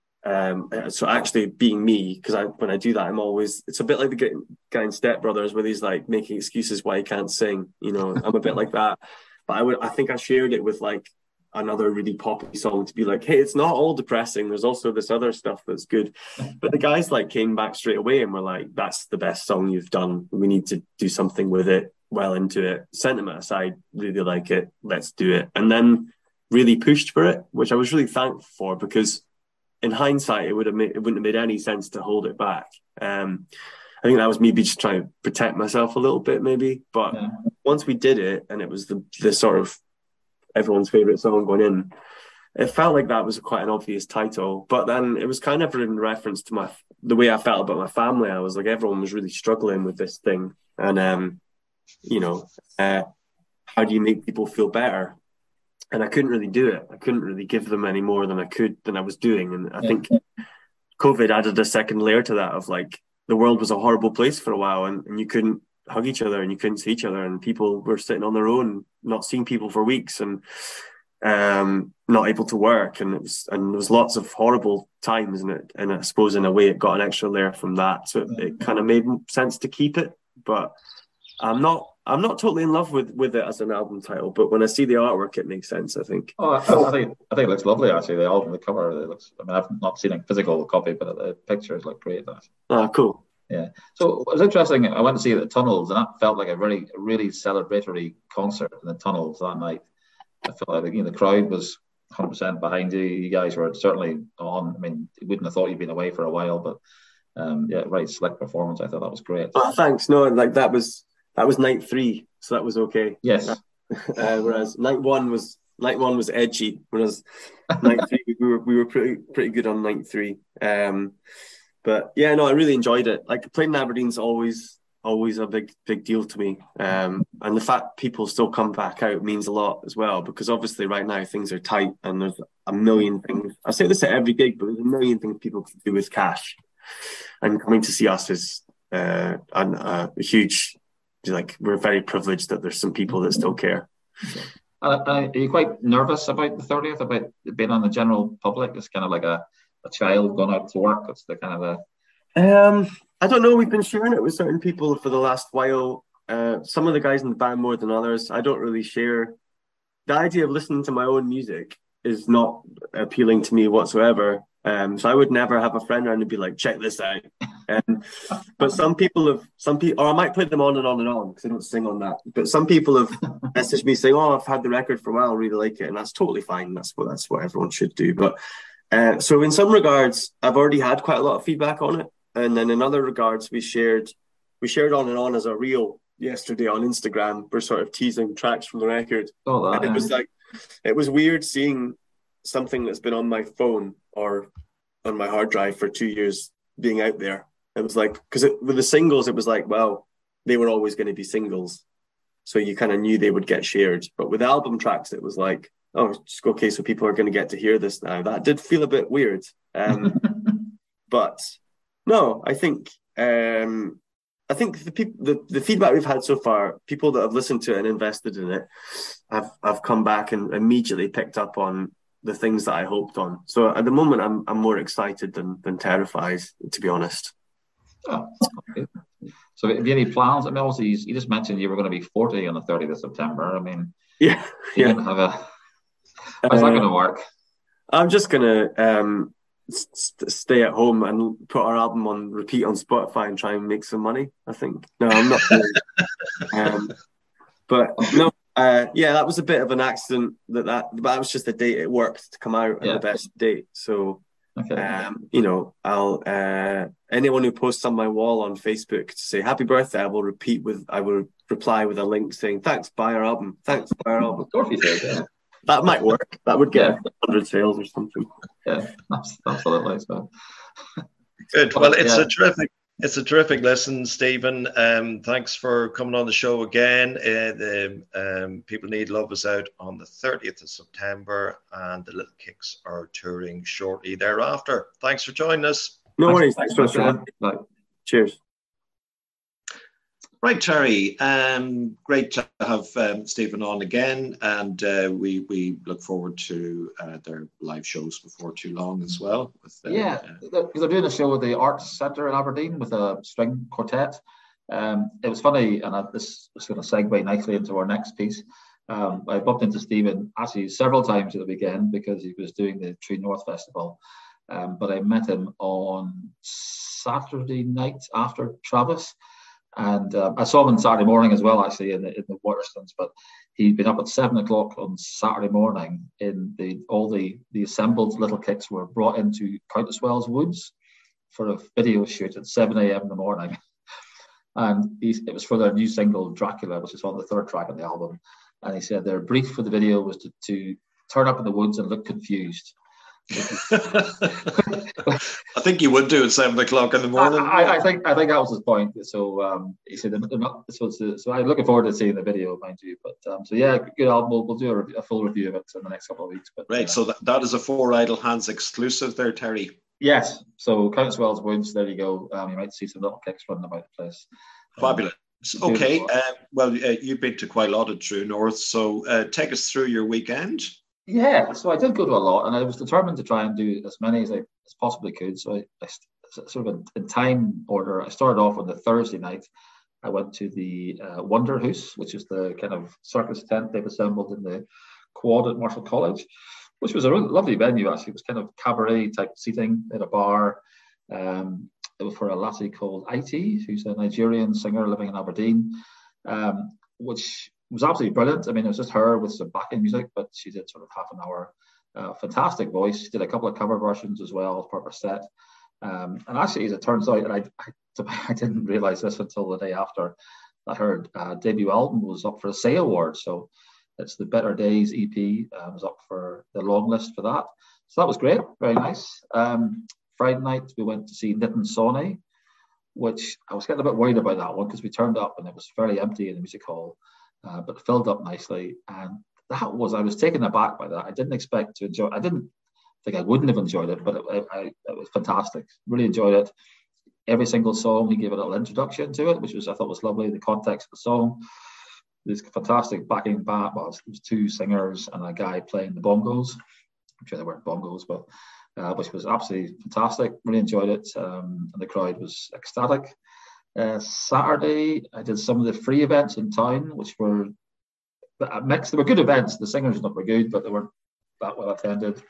So actually being me, because when I do that, it's a bit like the guy in Step Brothers where he's like making excuses why he can't sing. I'm a bit like that. But I think I shared it with like another really poppy song to be like, hey, it's not all depressing. There's also this other stuff that's good. But the guys like came back straight away and were like, that's the best song you've done. We need to do something with it, well into it. Sentiment aside, really like it. Let's do it. And then really pushed for it, which I was really thankful for because in hindsight, it wouldn't have made any sense to hold it back. I think that was maybe just trying to protect myself a little bit, maybe. But once we did it, and it was the sort of everyone's favorite song going in, it felt like that was quite an obvious title. But then it was kind of in reference to the way I felt about my family. I was like, everyone was really struggling with this thing, and how do you make people feel better? And I couldn't really do it. I couldn't really give them any more than I was doing. And I think COVID added a second layer to that of like, the world was a horrible place for a while and you couldn't hug each other and you couldn't see each other and people were sitting on their own, not seeing people for weeks and not able to work. And there was lots of horrible times in it. And I suppose in a way it got an extra layer from that. So it kind of made sense to keep it. But I'm not totally in love with it as an album title, but when I see the artwork, it makes sense, I think. Oh, I think it looks lovely, actually. The album, the cover, it looks. I mean, I've not seen a physical copy, but the pictures look great. Ah, cool. Yeah. So it was interesting. I went to see it at Tunnels, and that felt like a really celebratory concert in the Tunnels that night. I felt like the crowd was 100% behind you. You guys were certainly on. I mean, you wouldn't have thought you'd been away for a while, but right, slick performance. I thought that was great. Oh, thanks. No, like that was night 3, so that was okay. Yes. Whereas night one was edgy. Whereas night 3 we were pretty good on night 3. But yeah, no, I really enjoyed it. Like playing in Aberdeen's always a big deal to me. And the fact people still come back out means a lot as well, because obviously right now things are tight and there's a million things. I say this at every gig, but there's a million things people can do with cash. And coming to see us is a huge. Like we're very privileged that there's some people that still care. Are you quite nervous about the 30th, about being on the general public? It's kind of like a child going out to work. It's the kind of I don't know. We've been sharing it with certain people for the last while. Some of the guys in the band more than others. I don't really share. The idea of listening to my own music is not appealing to me whatsoever. So I would never have a friend around and be like, check this out. But some people, or I might put them on and on and on because I don't sing on that. But some people have messaged me saying, "Oh, I've had the record for a while, I really like it," and that's totally fine. That's what everyone should do. But so in some regards, I've already had quite a lot of feedback on it, and then in other regards, we shared on and on as a reel yesterday on Instagram. We're sort of teasing tracks from the record. And it was like, it was weird seeing something that's been on my phone or on my hard drive for 2 years being out there. It was like, because with the singles, it was like, well, they were always going to be singles. So you kind of knew they would get shared. But with album tracks, it was like, oh, okay, so people are going to get to hear this now. That did feel a bit weird. But no, I think the feedback we've had so far, people that have listened to it and invested in it, have come back and immediately picked up on the things that I hoped on. So at the moment, I'm more excited than terrified, to be honest. Oh, okay. So have you any plans? I mean, obviously, you just mentioned you were going to be 40 on the 30th of September. I mean, yeah. How's that going to work? I'm just going to stay at home and put our album on repeat on Spotify and try and make some money, I think. No, I'm not. But no, that was a bit of an accident but that was just the date it worked to come out at the best date. So, okay. I'll anyone who posts on my wall on Facebook to say happy birthday, I will reply with a link saying thanks, buy our album. Thanks, buy our album. That might work. That would get 100 sales or something. Yeah, absolutely. So. Good. Well, it's a terrific lesson, Stephen. Thanks for coming on the show again. The People Need Love is out on the 30th of September, and the Little Kicks are touring shortly thereafter. Thanks for joining us. No worries. Thanks for having me. Cheers. Right, Terry. Great to have Stephen on again, and we look forward to their live shows before too long as well. Because they're doing a show at the Arts Centre in Aberdeen with a string quartet. It was funny, and this is going to segue nicely into our next piece. I bumped into Stephen actually several times at the weekend because he was doing the True North Festival, but I met him on Saturday night after Travis. And I saw him on Saturday morning as well, actually, in the Waterstones. But he'd been up at 7 o'clock on Saturday morning. All the assembled Little Kicks were brought into Countess Wells Woods for a video shoot at 7 a.m. in the morning. And it was for their new single, Dracula, which is on the third track on the album. And he said their brief for the video was to turn up in the woods and look confused. I think you would do at 7 o'clock in the morning. I think that was his point. So he said, so I'm looking forward to seeing the video, mind you. But good album. We'll do a full review of it in the next couple of weeks. But right, so that is a Four Idle Hands exclusive there, Terry. Yes. So Countess Wells Woods. There you go. You might see some Little Kicks running about the place. Fabulous. Okay. You've been to quite a lot of True North. So take us through your weekend. Yeah, so I did go to a lot, and I was determined to try and do as many as I possibly could. So I sort of in time order, I started off on the Thursday night. I went to the Wonder House, which is the kind of circus tent they've assembled in the quad at Marshall College, which was a really lovely venue, actually. It was kind of cabaret type seating in a bar. It was for a lassie called Iti, who's a Nigerian singer living in Aberdeen, which was absolutely brilliant. I mean, it was just her with some backing music, but she did sort of half an hour. Fantastic voice. She did a couple of cover versions as well as part of her set. And actually, as it turns out, and I didn't realize this until the day after, I heard debut album was up for a SAY award. So it's the Better Days EP was up for the long list for that. So that was great. Very nice. Friday night, we went to see Nitin Sawhney, which I was getting a bit worried about that one because we turned up and it was fairly empty in the music hall. But filled up nicely, and I was taken aback by that. I didn't expect to enjoy. I didn't think I wouldn't have enjoyed it, but it was fantastic. Really enjoyed it. Every single song, he gave a little introduction to it, which I thought was lovely. The context of the song, this fantastic backing band. Well, it was two singers and a guy playing the bongos. I'm sure they weren't bongos, but which was absolutely fantastic. Really enjoyed it, and the crowd was ecstatic. Saturday, I did some of the free events in town, which were a mix. They were good events. The singers were good, but they weren't that well attended.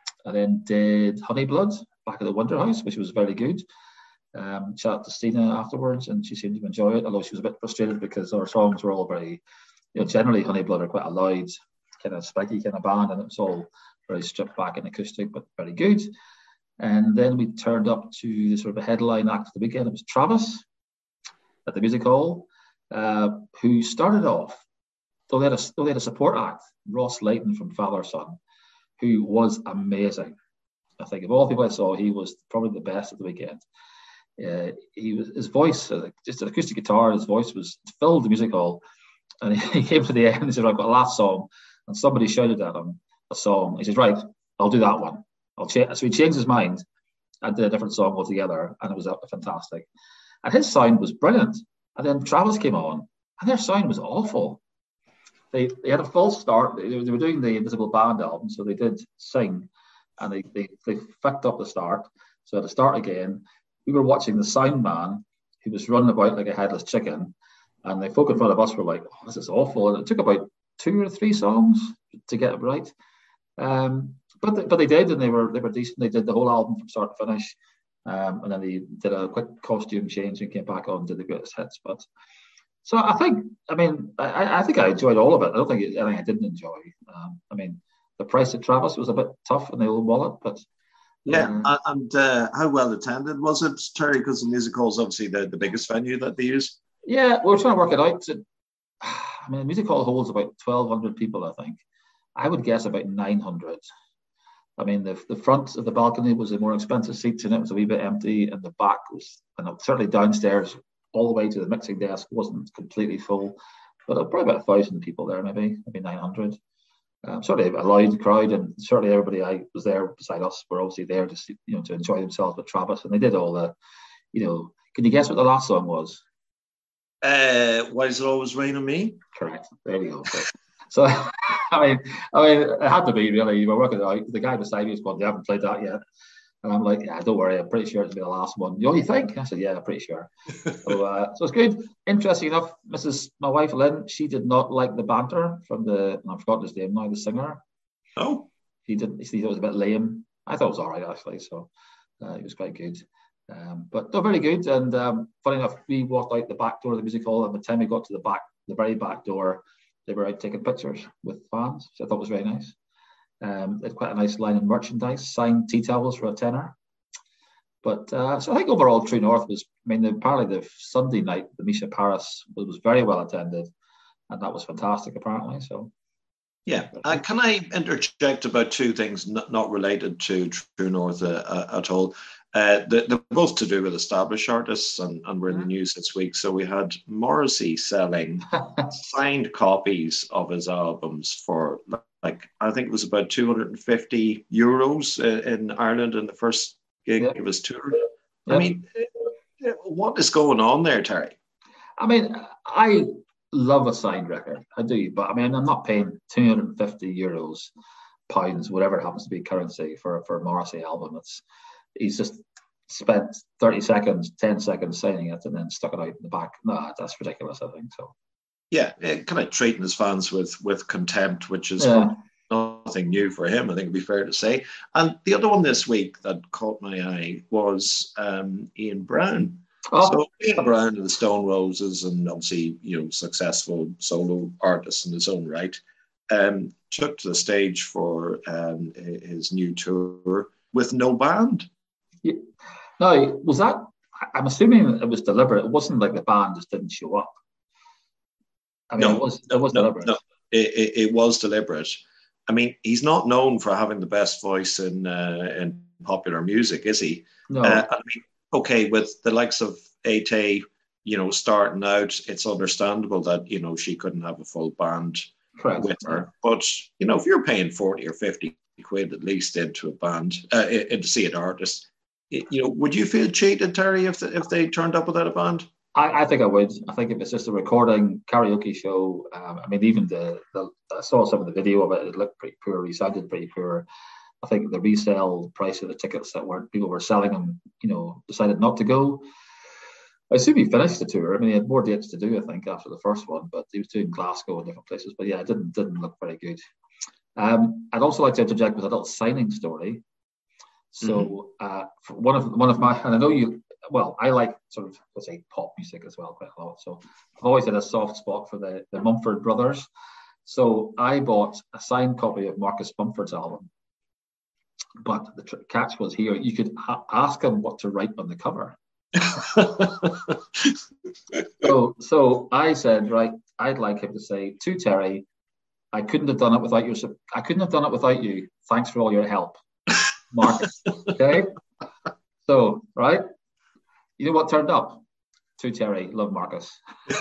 and then did Honey Blood back at the Wonder House, which was very good. Chat to Stina afterwards, and she seemed to enjoy it, although she was a bit frustrated because our songs were all very, generally Honey Blood are quite a loud, kind of spiky kind of band, and it was all very stripped back and acoustic, but very good. And then we turned up to the sort of a headline act of the weekend. It was Travis at the Music Hall, who started off, though they had a support act, Ross Layton from Father Son, who was amazing. I think of all people I saw, he was probably the best at the weekend. His voice, just an acoustic guitar, his voice filled the music hall. And he came to the end, he said, I've got a last song. And somebody shouted at him a song. He said, right, I'll do that one. So he changed his mind and did a different song altogether. And it was fantastic. And his sound was brilliant. And then Travis came on, and their sound was awful. They had a false start. They were doing the Invisible Band album, so they did sing, and they fucked up the start. So they had to start again. We were watching the sound man, who was running about like a headless chicken, and the folk in front of us were like, oh, this is awful. And it took about 2 or 3 songs to get it right. But they did, and they were decent. They did the whole album from start to finish. And then they did a quick costume change and came back on and did the greatest hits. But so I think I enjoyed all of it. I don't think anything I didn't enjoy. The price of Travis was a bit tough in the old wallet, but yeah. And how well attended was it, Terry? Because the Music Hall is obviously the biggest venue that they use. Yeah, we were trying to work it out. The Music Hall holds about 1,200 people, I think. I would guess about 900. The front of the balcony was the more expensive seats in it. It was a wee bit empty, and the back was, and certainly downstairs all the way to the mixing desk wasn't completely full, but probably about 1,000 people there, maybe 900. Certainly a loud crowd, and certainly everybody I was there beside us were obviously there to see, to enjoy themselves with Travis, and they did all the, can you guess what the last song was? Why Does It Always Rain on Me? Correct. There we go. So, it had to be, really. You were working it out. The guy beside me was going, they haven't played that yet. And I'm like, yeah, don't worry. I'm pretty sure it's been the last one. You think? I said, yeah, I'm pretty sure. So it's good. Interesting enough, my wife, Lynn, she did not like the banter from I've forgotten his name now, the singer. Oh. She thought it was a bit lame. I thought it was all right, actually. So it was quite good. But they're very good. And funny enough, we walked out the back door of the Music Hall, and by the time we got to the very back door, they were out taking pictures with fans, which I thought was very nice. They had quite a nice line of merchandise, signed tea towels for a tenner. But so I think overall True North was, apparently the Sunday night, the Misha Paris was very well attended, and that was fantastic apparently. So yeah, can I interject about 2 things not related to True North at all? They're both to do with established artists, and we're in the news this week. So we had Morrissey selling signed copies of his albums for, I think it was about €250 in Ireland in the first gig of his tour. Yep. What is going on there, Terry? I love a signed record. I do, but I'm not paying €250, pounds, whatever it happens to be currency for a Morrissey album. He's just spent 30 seconds, 10 seconds signing it and then stuck it out in the back. No, that's ridiculous, I think. So yeah, kind of treating his fans with contempt, which is nothing new for him, I think it'd be fair to say. And the other one this week that caught my eye was Ian Brown. So Ian Brown of the Stone Roses, and obviously, successful solo artist in his own right, took to the stage for his new tour with no band. Yeah. Now, was that? I'm assuming it was deliberate. It wasn't like the band just didn't show up. It was deliberate. No, it was deliberate. He's not known for having the best voice in popular music, is he? No. Okay, with the likes of Ate, starting out, it's understandable that she couldn't have a full band with her. But if you're paying 40 or 50 quid at least into a band, to see an artist, would you feel cheated, Terry, if they turned up without a band? I think I would. I think if it's just a recording karaoke show, even I saw some of the video of it. It looked pretty poor. It sounded pretty poor. I think the resale price of the tickets that people were selling them, decided not to go. I assume he finished the tour. He had more dates to do, I think, after the first one, but he was doing Glasgow and different places. But yeah, it didn't look very good. I'd also like to interject with a little signing story. So one of my, and I know you, well, I like sort of, let's say, pop music as well quite a lot. So I've always had a soft spot for the Mumford Brothers. So I bought a signed copy of Marcus Mumford's album. But the catch was here, you could ask him what to write on the cover. so I said, right, I'd like him to say, to Terry, I couldn't have done it without you. I couldn't have done it without you. Thanks for all your help, Marcus. Okay. So, right. You know what turned up? To Terry, love Marcus.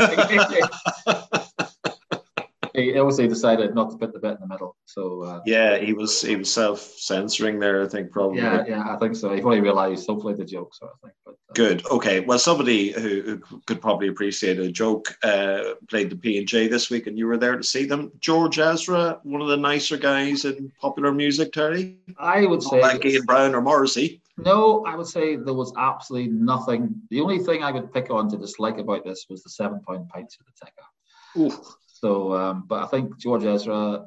He obviously decided not to put the bit in the middle. So yeah, he was self-censoring there, I think, probably. Yeah, I think so. He probably realised, hopefully, the joke sort of thing. But, good. Okay. Well, somebody who could probably appreciate a joke played the P&J this week, and you were there to see them. George Ezra, one of the nicer guys in popular music, Terry. I would say, like Ian Brown or Morrissey. No, I would say there was absolutely nothing. The only thing I would pick on to dislike about this was the 7 pound pints of the Teca. Ooh. So, but I think George Ezra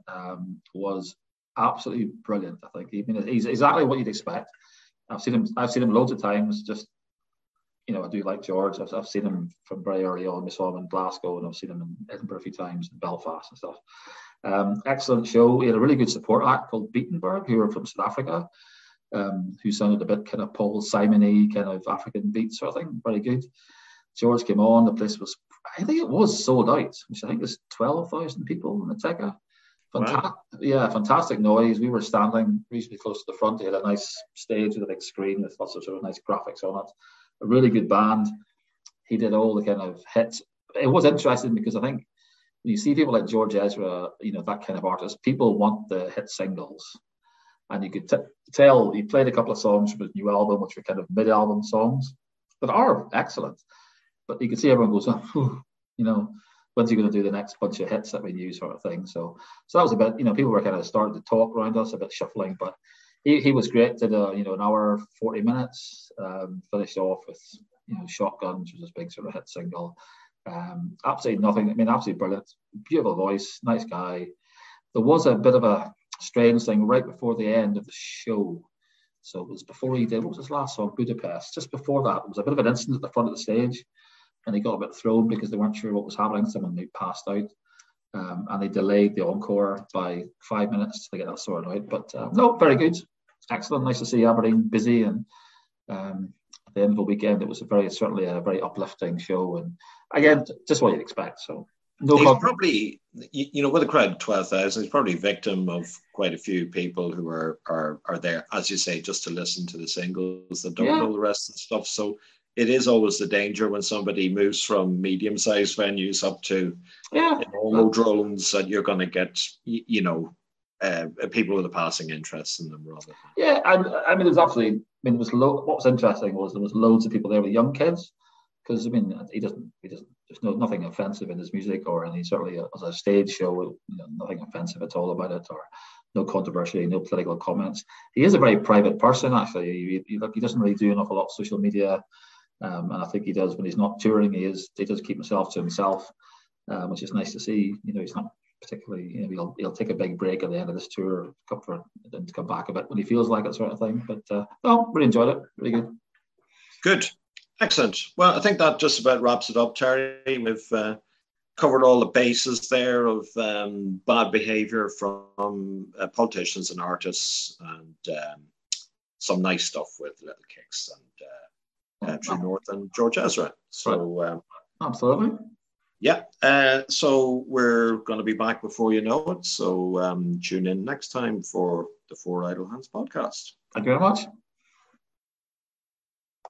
was absolutely brilliant. I think he's exactly what you'd expect. I've seen him loads of times. Just, you know, I do like George. I've seen him from very early on. We saw him in Glasgow, and I've seen him in Edinburgh a few times, in Belfast and stuff. Excellent show. He had a really good support act called Beatenberg, who were from South Africa, who sounded a bit kind of Paul Simon-y, kind of African beat sort of thing. Very good. George came on. The place was, I think it was sold out, which I think was 12,000 people in the Teca. Wow. Yeah, fantastic noise. We were standing reasonably close to the front. They had a nice stage with a big screen with lots of sort of nice graphics on it. A really good band. He did all the kind of hits. It was interesting because I think when you see people like George Ezra, you know, that kind of artist, people want the hit singles. And you could tell he played a couple of songs from his new album, which were kind of mid-album songs, that are excellent. But you can see everyone goes, oh, you know, when's he going to do the next bunch of hits that we knew, sort of thing. So that was a bit, you know, people were kind of starting to talk around us, a bit shuffling, but he was great. Did an hour, 40 minutes, finished off with, you know, Shotgun, which was his big sort of hit single. Absolutely nothing. I mean, absolutely brilliant. Beautiful voice, nice guy. There was a bit of a strange thing right before the end of the show. So it was before he did, what was his last song? Budapest. Just before that, there was a bit of an incident at the front of the stage, and he got a bit thrown because they weren't sure what was happening. Someone had passed out, and they delayed the encore by 5 minutes to get that sorted out. But no, very good. Excellent. Nice to see Aberdeen busy, and at the end of the weekend, it was certainly a very uplifting show. And again, just what you'd expect. So no, he's probably, you know, with a crowd of 12,000, he's probably a victim of quite a few people who are there, as you say, just to listen to the singles that don't know the rest of the stuff. So it is always the danger when somebody moves from medium-sized venues up to normal drones that you're going to get, you know, people with a passing interest in them rather. Yeah, I mean, there's absolutely. I mean, what was interesting was there was loads of people there with young kids, because I mean, he doesn't. There's nothing offensive in his music, or any certainly as a stage show, you know, nothing offensive at all about it, or no controversy, no political comments. He is a very private person, actually. He doesn't really do an awful lot of social media, and I think he does when he's not touring. He does keep himself to himself, which is nice to see. You know, he's not particularly, you know, he'll take a big break at the end of this tour, then to come back a bit when he feels like it, sort of thing. But no, really enjoyed it. Really good. Good. Excellent. Well, I think that just about wraps it up, Terry. We've covered all the bases there of bad behaviour from politicians and artists, and some nice stuff with Little Kicks and True North and George Ezra. So absolutely. Yeah. So we're going to be back before you know it. So tune in next time for the Four Idle Hands podcast. Thank you very much.